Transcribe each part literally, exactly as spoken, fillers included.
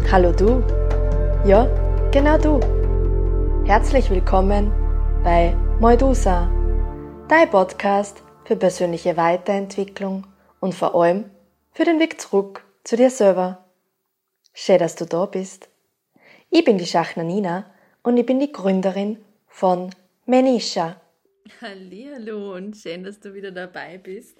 Hallo du, ja, genau du. Herzlich willkommen bei Moidusa, dein Podcast für persönliche Weiterentwicklung und vor allem für den Weg zurück zu dir selber. Schön, dass du da bist. Ich bin die Schachner Nina und ich bin die Gründerin von Menisha. Hallihallo und schön, dass du wieder dabei bist.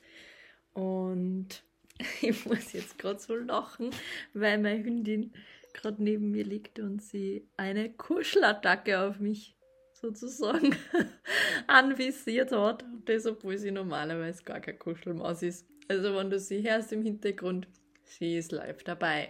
Und ich muss jetzt gerade so lachen, weil meine Hündin gerade neben mir liegt und sie eine Kuschelattacke auf mich sozusagen anvisiert hat. Und das, obwohl sie normalerweise gar kein Kuschelmaus ist. Also wenn du sie hörst im Hintergrund, sie ist live dabei.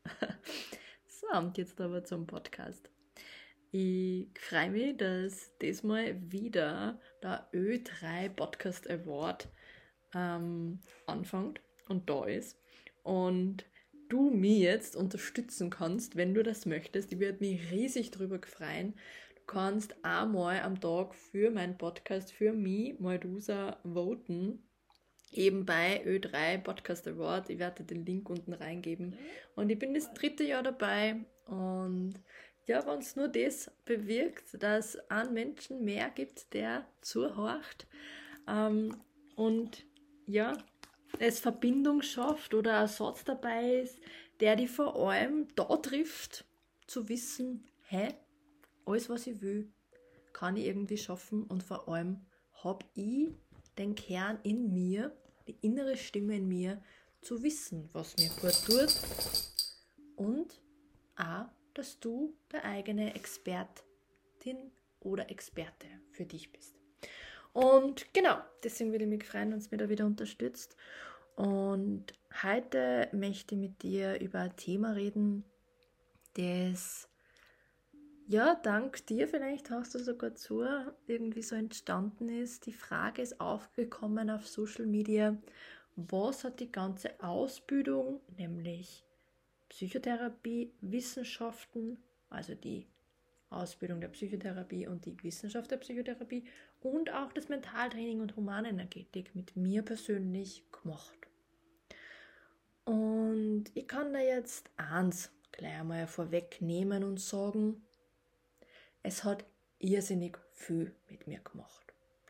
So, und jetzt aber zum Podcast. Ich freue mich, dass diesmal wieder der Ö drei Podcast Award ähm, anfängt und da ist. Und du mich jetzt unterstützen kannst, wenn du das möchtest. Ich würde mich riesig drüber freuen. Du kannst einmal am Tag für meinen Podcast, für mich, Moidusa, voten. Eben bei Ö drei Podcast Award. Ich werde den Link unten reingeben. Und ich bin das dritte Jahr dabei. Und ja, wenn es nur das bewirkt, dass ein Menschen mehr gibt, der zuhorcht ähm, und ja, es Verbindung schafft oder ein Satz dabei ist, der die vor allem da trifft, zu wissen, hä, alles was ich will, kann ich irgendwie schaffen und vor allem habe ich den Kern in mir, die innere Stimme in mir, zu wissen, was mir gut tut und auch, dass du der eigene Expertin oder Experte für dich bist. Und genau, deswegen würde ich mich freuen, wenn es mir da wieder unterstützt. Und heute möchte ich mit dir über ein Thema reden, das, ja, dank dir vielleicht hast du sogar zu, irgendwie so entstanden ist. Die Frage ist aufgekommen auf Social Media, was hat die ganze Ausbildung, nämlich Psychotherapie, Wissenschaften, also die Ausbildung der Psychotherapie und die Wissenschaft der Psychotherapie und auch das Mentaltraining und Humanenergetik mit mir persönlich gemacht. Und ich kann da jetzt eins gleich einmal vorwegnehmen und sagen, es hat irrsinnig viel mit mir gemacht.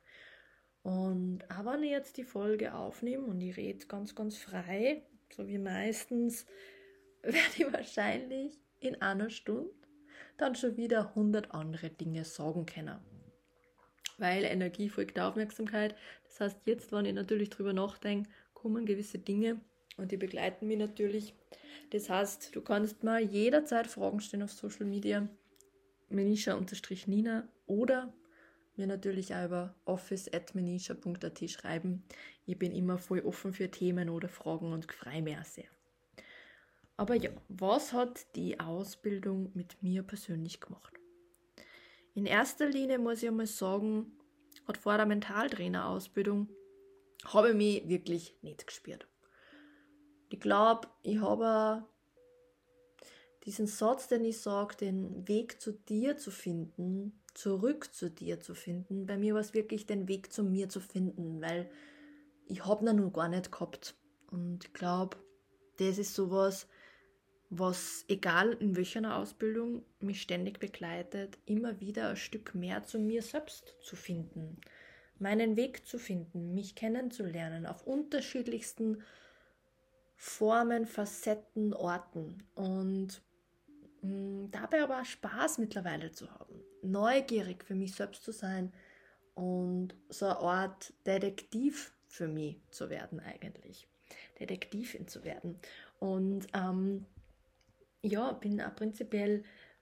Und auch wenn ich jetzt die Folge aufnehme und ich rede ganz, ganz frei, so wie meistens, werde ich wahrscheinlich in einer Stunde dann schon wieder hundert andere Dinge sagen können. Weil Energie folgt der Aufmerksamkeit. Das heißt, jetzt, wenn ich natürlich drüber nachdenke, kommen gewisse Dinge und die begleiten mich natürlich. Das heißt, du kannst mal jederzeit Fragen stellen auf Social Media, menisha-nina oder mir natürlich auch über office at menisha punkt a t schreiben. Ich bin immer voll offen für Themen oder Fragen und freue mich auch sehr. Aber ja, was hat die Ausbildung mit mir persönlich gemacht? In erster Linie muss ich einmal sagen, hat vor der Mentaltrainer-Ausbildung habe ich mich wirklich nicht gespürt. Ich glaube, ich habe diesen Satz, den ich sage, den Weg zu dir zu finden, zurück zu dir zu finden. Bei mir war es wirklich den Weg zu mir zu finden, weil ich habe ihn noch gar nicht gehabt. Und ich glaube, das ist sowas, was, egal in welcher Ausbildung, mich ständig begleitet, immer wieder ein Stück mehr zu mir selbst zu finden, meinen Weg zu finden, mich kennenzulernen auf unterschiedlichsten Formen, Facetten, Orten und mh, dabei aber auch Spaß mittlerweile zu haben, neugierig für mich selbst zu sein und so eine Art Detektiv für mich zu werden eigentlich, Detektivin zu werden und ähm, ja, bin auch prinzipiell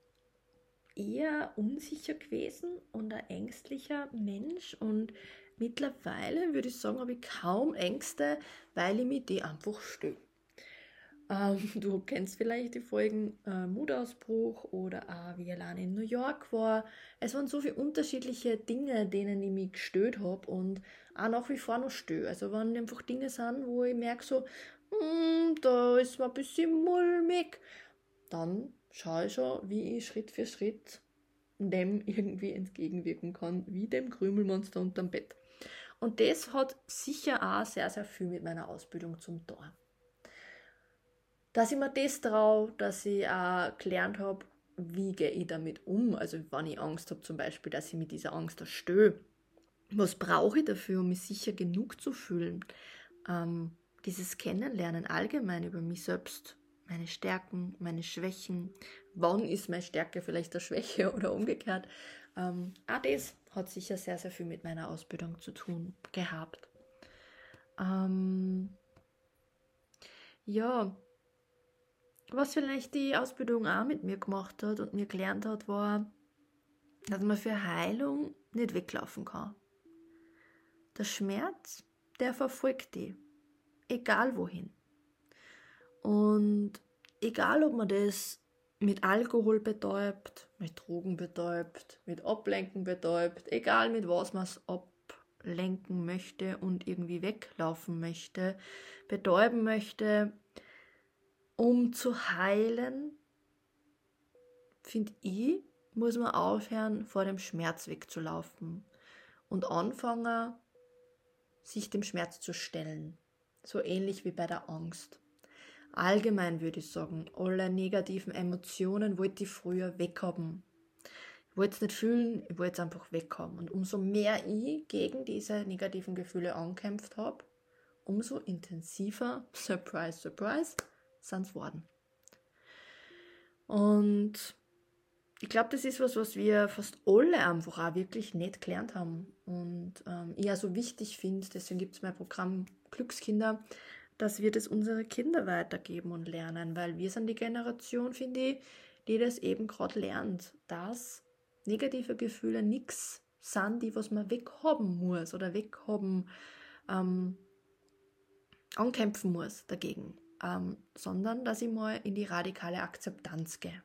eher unsicher gewesen und ein ängstlicher Mensch und mittlerweile würde ich sagen, habe ich kaum Ängste, weil ich mich die einfach stelle. Ähm, du kennst vielleicht die Folgen äh, Mutausbruch oder auch wie ich allein in New York war. Es waren so viele unterschiedliche Dinge, denen ich mich gestellt habe und auch nach wie vor noch störe. Also wenn einfach Dinge sind, wo ich merke so, hm, da ist mir ein bisschen mulmig, dann schaue ich schon, wie ich Schritt für Schritt dem irgendwie entgegenwirken kann, wie dem Krümelmonster unterm Bett. Und das hat sicher auch sehr, sehr viel mit meiner Ausbildung zum Tor. dass ich mir das traue, dass ich auch gelernt habe, wie gehe ich damit um. Also wenn ich Angst habe zum Beispiel, dass ich mit dieser Angst erstöhe. Was brauche ich dafür, um mich sicher genug zu fühlen? Ähm, dieses Kennenlernen allgemein über mich selbst, meine Stärken, meine Schwächen. Wann ist meine Stärke vielleicht eine Schwäche oder umgekehrt? Ähm, auch das hat sicher sehr, sehr viel mit meiner Ausbildung zu tun gehabt. Ähm, ja, was vielleicht die Ausbildung auch mit mir gemacht hat und mir gelernt hat, war, dass man für Heilung nicht weglaufen kann. Der Schmerz, der verfolgt dich, egal wohin. Und egal, ob man das mit Alkohol betäubt, mit Drogen betäubt, mit Ablenken betäubt, egal mit was man es ablenken möchte und irgendwie weglaufen möchte, betäuben möchte, um zu heilen, finde ich, muss man aufhören, vor dem Schmerz wegzulaufen und anfangen, sich dem Schmerz zu stellen. So ähnlich wie bei der Angst. Allgemein würde ich sagen, alle negativen Emotionen wollte ich früher weghaben. Ich wollte es nicht fühlen, ich wollte es einfach weghaben. Und umso mehr ich gegen diese negativen Gefühle angekämpft habe, umso intensiver, surprise, surprise, sind es worden. Und ich glaube, das ist was, was wir fast alle einfach auch wirklich nicht gelernt haben. Und ähm, ich auch so wichtig finde, deswegen gibt es mein Programm Glückskinder, dass wir das unsere Kinder weitergeben und lernen, weil wir sind die Generation, finde ich, die das eben gerade lernt, dass negative Gefühle nichts sind, die was man weghaben muss oder weghaben, ähm, ankämpfen muss dagegen, ähm, sondern dass ich mal in die radikale Akzeptanz gehe.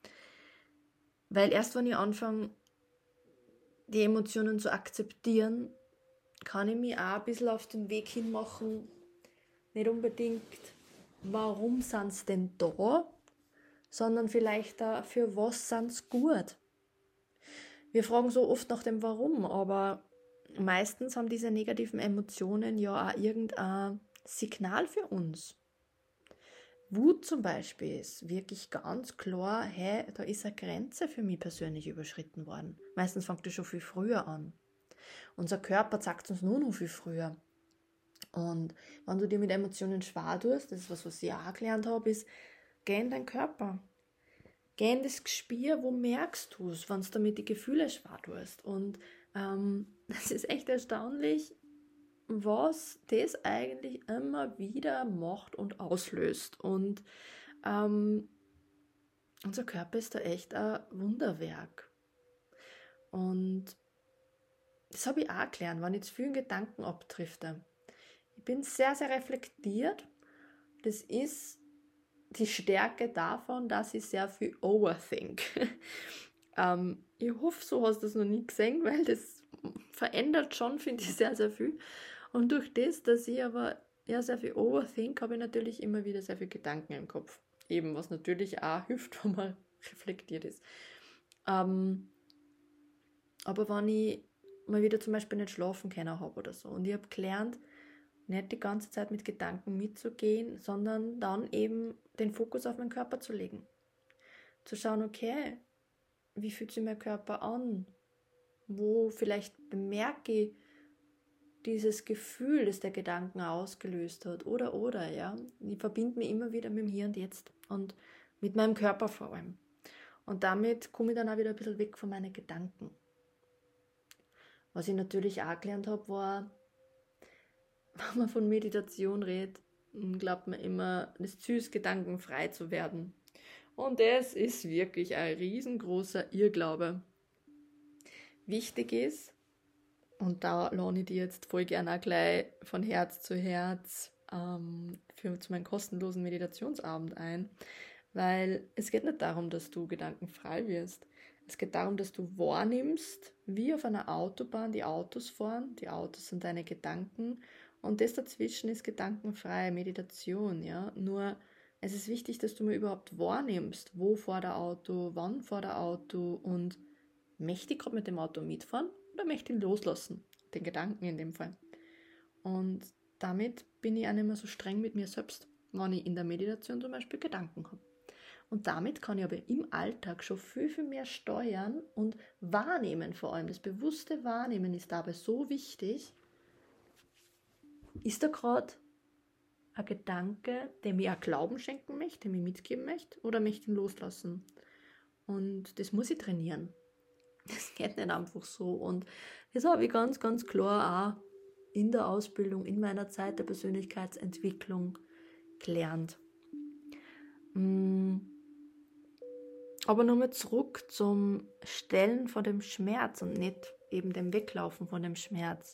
Weil erst wenn ich anfange, die Emotionen zu akzeptieren, kann ich mich auch ein bisschen auf den Weg hinmachen, nicht unbedingt, warum sind sie denn da, sondern vielleicht auch, für was sind sie gut. Wir fragen so oft nach dem Warum, aber meistens haben diese negativen Emotionen ja auch irgendein Signal für uns. Wut zum Beispiel ist wirklich ganz klar, hey, da ist eine Grenze für mich persönlich überschritten worden. Meistens fängt das schon viel früher an. Unser Körper zeigt uns nur noch viel früher. Und wenn du dir mit Emotionen schwer tust, das ist was, was ich auch gelernt habe, ist, geh in deinen Körper. Geh in das Gespür, wo merkst du es, wenn du damit die Gefühle schwer tust. Und ähm, das ist echt erstaunlich, was das eigentlich immer wieder macht und auslöst. Und ähm, unser Körper ist da echt ein Wunderwerk. Und das habe ich auch gelernt, wenn ich zu vielen Gedanken abdrifte. Ich bin sehr, sehr reflektiert. Das ist die Stärke davon, dass ich sehr viel overthink. ähm, ich hoffe, so hast du das noch nie gesehen, weil das verändert schon, finde ich, sehr, sehr viel. Und durch das, dass ich aber ja sehr viel overthink, habe ich natürlich immer wieder sehr viele Gedanken im Kopf. Eben, was natürlich auch hilft, wenn man reflektiert ist. Ähm, aber wenn ich mal wieder zum Beispiel nicht schlafen können habe oder so, und ich habe gelernt, nicht die ganze Zeit mit Gedanken mitzugehen, sondern dann eben den Fokus auf meinen Körper zu legen. Zu schauen, okay, wie fühlt sich mein Körper an? Wo vielleicht bemerke ich dieses Gefühl, das der Gedanken ausgelöst hat, oder, oder, ja. Ich verbinde mich immer wieder mit dem Hier und Jetzt und mit meinem Körper vor allem. Und damit komme ich dann auch wieder ein bisschen weg von meinen Gedanken. Was ich natürlich auch gelernt habe, war, wenn man von Meditation redet, glaubt man immer, das Ziel ist, gedankenfrei zu werden. Und das ist wirklich ein riesengroßer Irrglaube. Wichtig ist, und da lade ich dir jetzt voll gerne auch gleich von Herz zu Herz ähm, für zu meinem kostenlosen Meditationsabend ein, weil es geht nicht darum, dass du gedankenfrei wirst. Es geht darum, dass du wahrnimmst, wie auf einer Autobahn die Autos fahren. Die Autos sind deine Gedanken und das dazwischen ist gedankenfreie Meditation. Ja? Nur es ist wichtig, dass du mal überhaupt wahrnimmst, wo fährt der Auto, wann fährt der Auto und möchte ich gerade mit dem Auto mitfahren oder möchte ich ihn loslassen? Den Gedanken in dem Fall. Und damit bin ich auch nicht mehr so streng mit mir selbst. wenn ich in der Meditation zum Beispiel Gedanken habe. Und damit kann ich aber im Alltag schon viel, viel mehr steuern und wahrnehmen vor allem. Das bewusste Wahrnehmen ist dabei so wichtig. Ist da gerade ein Gedanke, der mir auch Glauben schenken möchte, der mir mitgeben möchte, oder möchte ich ihn loslassen? Und das muss ich trainieren. Das geht nicht einfach so. Und das habe ich ganz, ganz klar auch in der Ausbildung, in meiner Zeit der Persönlichkeitsentwicklung gelernt. Aber nochmal zurück zum Stellen von dem Schmerz und nicht eben dem Weglaufen von dem Schmerz.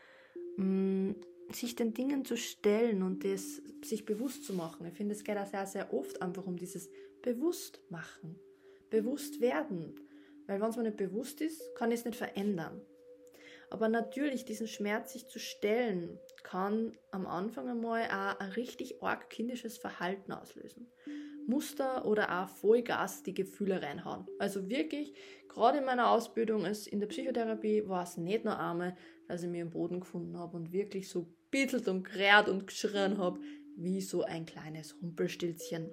Sich den Dingen zu stellen und das sich bewusst zu machen. Ich finde, es geht auch sehr, sehr oft einfach um dieses Bewusstmachen. Bewusst werden. Weil wenn es mir nicht bewusst ist, kann ich es nicht verändern. Aber natürlich, diesen Schmerz sich zu stellen, kann am Anfang einmal auch ein richtig arg kindisches Verhalten auslösen. Muster oder auch Vollgas die Gefühle reinhauen. Also wirklich, gerade in meiner Ausbildung als in der Psychotherapie war es nicht nur einmal, dass ich mich am Boden gefunden habe und wirklich so bittelt und gerät und geschrien habe, wie so ein kleines Rumpelstilzchen.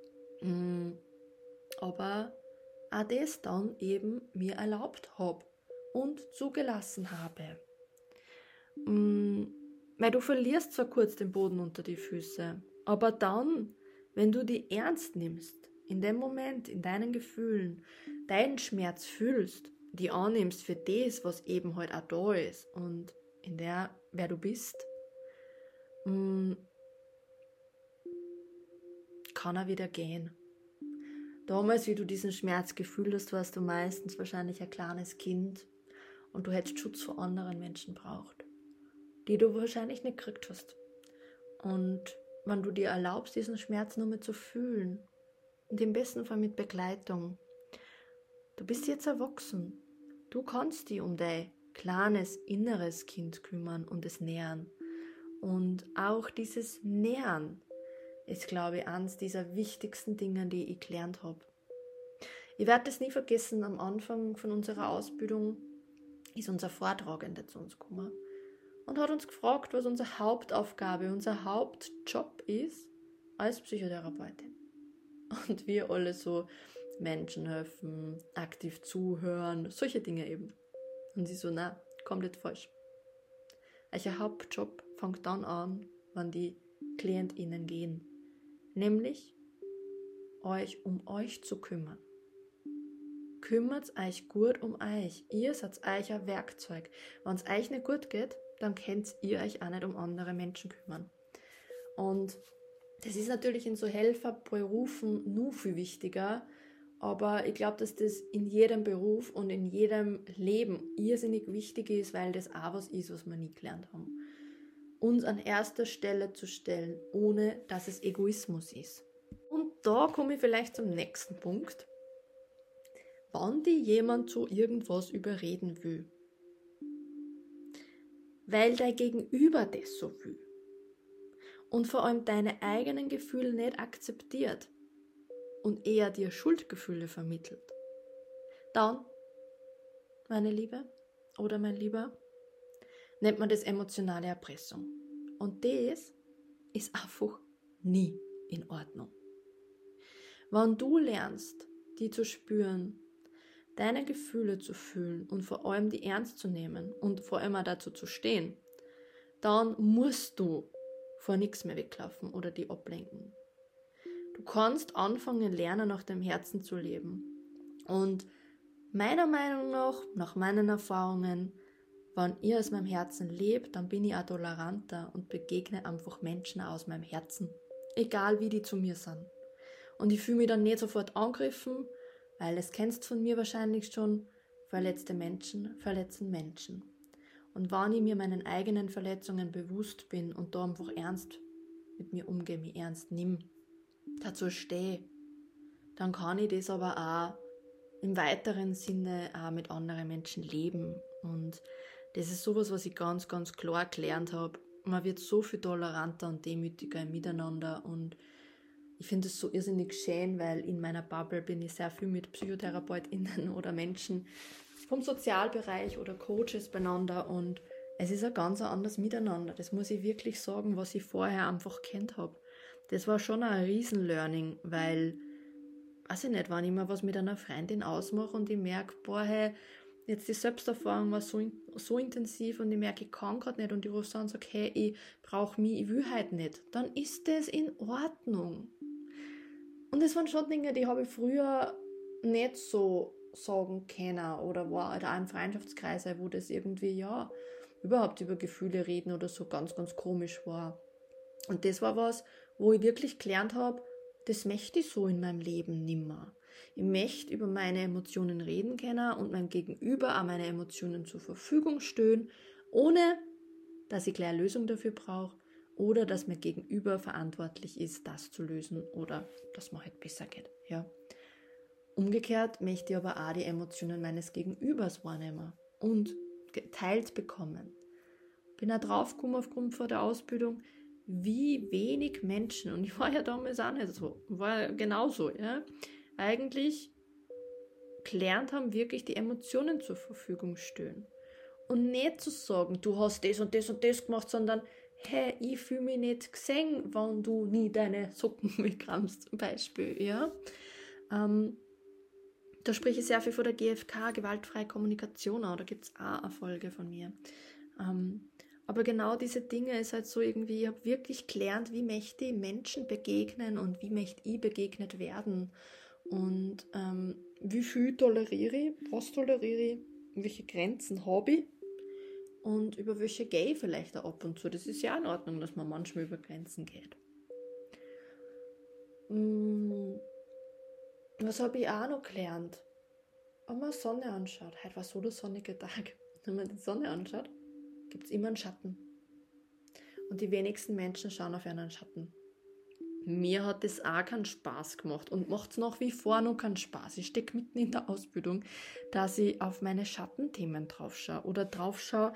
Aber auch das dann eben mir erlaubt habe und zugelassen habe. Weil du verlierst zwar kurz den Boden unter die Füße, aber dann, wenn du die ernst nimmst, in dem Moment, in deinen Gefühlen, deinen Schmerz fühlst, die annimmst für das, was eben halt auch da ist und in der, wer du bist, kann er wieder gehen. Damals, wie du diesen Schmerz gefühlt hast, warst du meistens wahrscheinlich ein kleines Kind und du hättest Schutz vor anderen Menschen braucht, die du wahrscheinlich nicht gekriegt hast. Und wenn du dir erlaubst, diesen Schmerz nur mehr zu fühlen und im besten Fall mit Begleitung, du bist jetzt erwachsen. Du kannst dich um dein kleines inneres Kind kümmern und es nähern. Und auch dieses Nähern ist, glaube ich, eines dieser wichtigsten Dinge, die ich gelernt habe. Ich werde das nie vergessen, am Anfang von unserer Ausbildung ist unser Vortragender zu uns gekommen und hat uns gefragt, was unsere Hauptaufgabe, unser Hauptjob ist als Psychotherapeutin. Und wir alle so Menschen helfen, aktiv zuhören, solche Dinge eben. Und sie so, na, komplett falsch. Euer Hauptjob fängt dann an, wenn die KlientInnen gehen. Nämlich, euch um euch zu kümmern. Kümmert euch gut um euch. Ihr seid euer Werkzeug. Wenn es euch nicht gut geht, dann könnt ihr euch auch nicht um andere Menschen kümmern. Und das ist natürlich in so Helferberufen nur viel wichtiger, aber ich glaube, dass das in jedem Beruf und in jedem Leben irrsinnig wichtig ist, weil das auch was ist, was wir nie gelernt haben. Uns an erster Stelle zu stellen, ohne dass es Egoismus ist. Und da komme ich vielleicht zum nächsten Punkt. Wann dir jemand zu irgendwas überreden will, weil dein Gegenüber das so will und vor allem deine eigenen Gefühle nicht akzeptiert und eher dir Schuldgefühle vermittelt, dann, meine Liebe oder mein Lieber, nennt man das emotionale Erpressung. Und das ist einfach nie in Ordnung. Wenn du lernst, die zu spüren, deine Gefühle zu fühlen und vor allem die ernst zu nehmen und vor allem auch dazu zu stehen, dann musst du vor nichts mehr weglaufen oder die ablenken. Du kannst anfangen, lernen, nach dem Herzen zu leben. Und meiner Meinung nach, nach meinen Erfahrungen, wenn ich aus meinem Herzen lebe, dann bin ich auch toleranter und begegne einfach Menschen aus meinem Herzen. Egal wie die zu mir sind. Und ich fühle mich dann nicht sofort angegriffen, weil das kennst du von mir wahrscheinlich schon, verletzte Menschen verletzen Menschen. Und wenn ich mir meinen eigenen Verletzungen bewusst bin und da einfach ernst mit mir umgehe, mich ernst nimm, dazu stehe, dann kann ich das aber auch im weiteren Sinne auch mit anderen Menschen leben. Und das ist sowas, was ich ganz, ganz klar gelernt habe. Man wird so viel toleranter und demütiger im Miteinander und ich finde es so irrsinnig schön, weil in meiner Bubble bin ich sehr viel mit PsychotherapeutInnen oder Menschen vom Sozialbereich oder Coaches beieinander und es ist ein ganz anderes Miteinander. Das muss ich wirklich sagen, was ich vorher einfach kennt habe. das war schon ein Riesen-Learning, weil, weiß ich nicht, wenn ich mal was mit einer Freundin ausmache und ich merke, boah, hey, jetzt die Selbsterfahrung war so, so intensiv und ich merke, ich kann gerade nicht und ich rufe an und sage, hey, ich brauche mich, ich will halt nicht, dann ist das in Ordnung. Und das waren schon Dinge, die habe ich früher nicht so sagen können oder war da im Freundschaftskreis, wo das irgendwie, ja, überhaupt über Gefühle reden oder so ganz, ganz komisch war. Und das war was, wo ich wirklich gelernt habe, das möchte ich so in meinem Leben nimmer. Ich möchte über meine Emotionen reden können und meinem Gegenüber auch meine Emotionen zur Verfügung stellen, ohne dass ich gleich eine Lösung dafür brauche oder dass mein Gegenüber verantwortlich ist, das zu lösen oder dass mir halt besser geht. Ja. Umgekehrt möchte ich aber auch die Emotionen meines Gegenübers wahrnehmen und geteilt bekommen. Bin auch draufgekommen aufgrund von der Ausbildung, wie wenig Menschen, und ich war ja damals auch nicht so, war ja genauso, ja, eigentlich gelernt haben, wirklich die Emotionen zur Verfügung stellen. Und nicht zu sagen, du hast das und das und das gemacht, sondern, hey, ich fühle mich nicht gesehen, wenn du nie deine Socken mitkramst, zum Beispiel, ja. Ähm, da spreche ich sehr viel von der G F K, gewaltfreie Kommunikation, auch, da gibt es auch eine Folge von mir. Ähm, aber genau diese Dinge ist halt so irgendwie, ich habe wirklich gelernt, wie möchte ich Menschen begegnen und wie möchte ich begegnet werden. Und ähm, wie viel toleriere ich, was toleriere ich, welche Grenzen habe ich und über welche gehe ich vielleicht auch ab und zu. Das ist ja in Ordnung, dass man manchmal über Grenzen geht. Mm, was habe ich auch noch gelernt? Wenn man die Sonne anschaut, heute war so der sonnige Tag, wenn man die Sonne anschaut, gibt es immer einen Schatten. Und die wenigsten Menschen schauen auf einen Schatten. Mir hat das auch keinen Spaß gemacht und macht es nach wie vor noch keinen Spaß. Ich stecke mitten in der Ausbildung, dass ich auf meine Schattenthemen drauf schaue oder drauf schaue,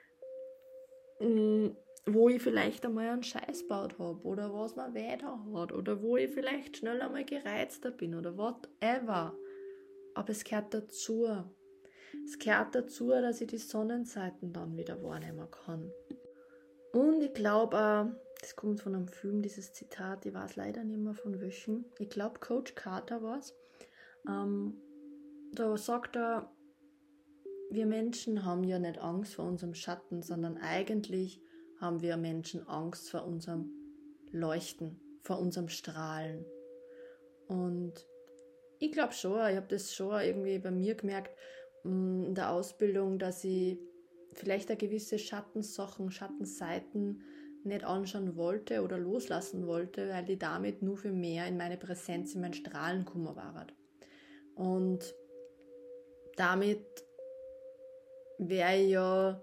wo ich vielleicht einmal einen Scheiß gebaut habe oder was mir weh da hat oder wo ich vielleicht schnell einmal gereizter bin oder whatever. Aber es gehört dazu. Es gehört dazu, dass ich die Sonnenseiten dann wieder wahrnehmen kann. Und ich glaube auch, das kommt von einem Film, dieses Zitat, ich weiß leider nicht mehr von welchem. Ich glaube, Coach Carter war es. Ähm, da sagt er, wir Menschen haben ja nicht Angst vor unserem Schatten, sondern eigentlich haben wir Menschen Angst vor unserem Leuchten, vor unserem Strahlen. Und ich glaube schon, ich habe das schon irgendwie bei mir gemerkt, in der Ausbildung, dass ich vielleicht eine gewisse Schattensachen, Schattenseiten nicht anschauen wollte oder loslassen wollte, weil ich damit nur für mehr in meine Präsenz, in mein Strahlen gekommen war. Und damit wäre ich ja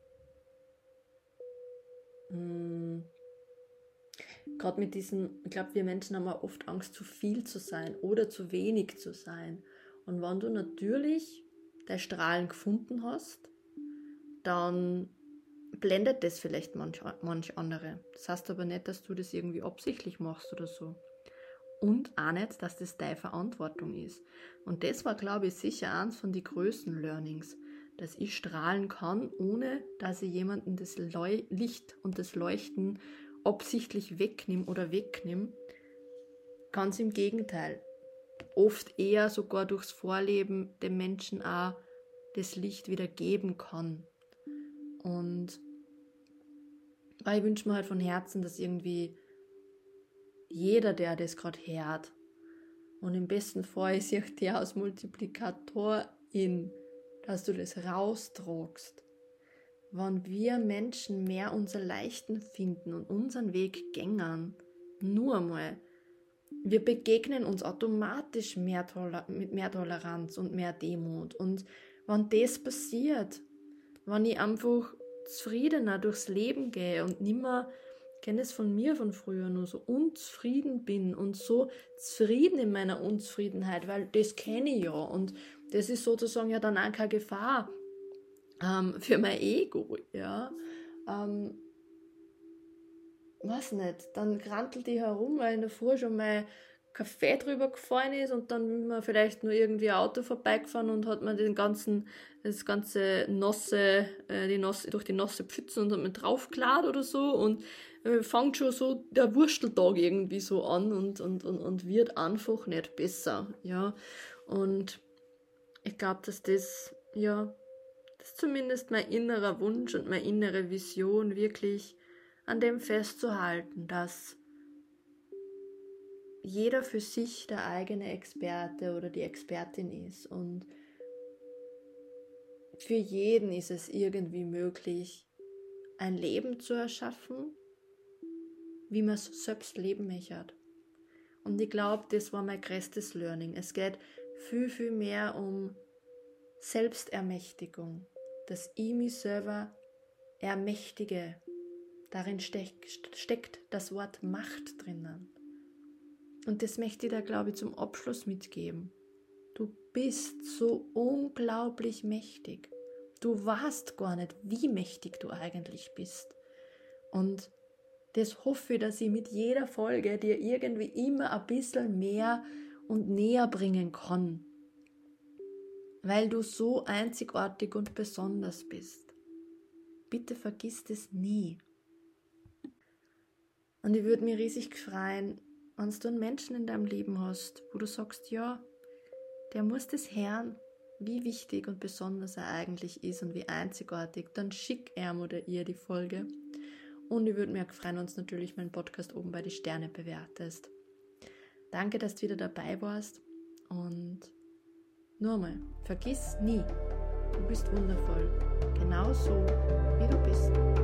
gerade mit diesen, ich glaube, wir Menschen haben auch oft Angst, zu viel zu sein oder zu wenig zu sein. Und wenn du natürlich deine Strahlen gefunden hast, dann blendet das vielleicht manch, manch andere. Das heißt aber nicht, dass du das irgendwie absichtlich machst oder so. Und auch nicht, dass das deine Verantwortung ist. Und das war, glaube ich, sicher eins von den größten Learnings, dass ich strahlen kann, ohne dass ich jemanden das Leu- Licht und das Leuchten absichtlich wegnehme oder wegnehme. Ganz im Gegenteil. Oft eher sogar durchs Vorleben dem Menschen auch das Licht wieder geben kann. Und ich wünsche mir halt von Herzen, dass irgendwie jeder, der das gerade hört, und im besten Fall ist ich der als Multiplikatorin, dass du das raustragst. Wenn wir Menschen mehr unser Leichten finden und unseren Weg gängern, nur einmal, wir begegnen uns automatisch mehr Toler- mit mehr Toleranz und mehr Demut. Und wenn das passiert, wenn ich einfach zufriedener durchs Leben gehe und nimmer, ich kenne es von mir von früher, nur so unzufrieden bin und so zufrieden in meiner Unzufriedenheit, weil das kenne ich ja und das ist sozusagen ja dann auch keine Gefahr ähm, für mein Ego, ja. Ähm, weiß nicht, dann krantelt ich herum, weil in der Früh schon mein Kaffee drüber gefallen ist und dann ist man vielleicht nur irgendwie ein Auto vorbeigefahren und hat man den ganzen, das ganze Nasse, äh, die Nasse, durch die nasse Pfützen und hat man draufgeladen oder so und äh, fängt schon so der Wursteltag irgendwie so an und, und, und, und wird einfach nicht besser, ja. Und ich glaube, dass das, ja, das ist zumindest mein innerer Wunsch und meine innere Vision, wirklich an dem festzuhalten, dass jeder für sich der eigene Experte oder die Expertin ist und für jeden ist es irgendwie möglich, ein Leben zu erschaffen, wie man es selbst leben möchte. Und ich glaube, das war mein größtes Learning. Es geht viel, viel mehr um Selbstermächtigung, dass ich mich selber ermächtige. Darin steck, steckt das Wort Macht drinnen. Und das möchte ich dir, glaube ich, zum Abschluss mitgeben. Du bist so unglaublich mächtig. Du weißt gar nicht, wie mächtig du eigentlich bist. Und das hoffe ich, dass ich mit jeder Folge dir irgendwie immer ein bisschen mehr und näher bringen kann. Weil du so einzigartig und besonders bist. Bitte vergiss das nie. Und ich würde mich riesig freuen, wenn du einen Menschen in deinem Leben hast, wo du sagst, ja, der muss das hören, wie wichtig und besonders er eigentlich ist und wie einzigartig, dann schick ihm oder ihr die Folge. Und ich würde mich auch freuen, wenn du natürlich meinen Podcast oben bei die Sterne bewertest. Danke, dass du wieder dabei warst und nur einmal, vergiss nie, du bist wundervoll, genauso wie du bist.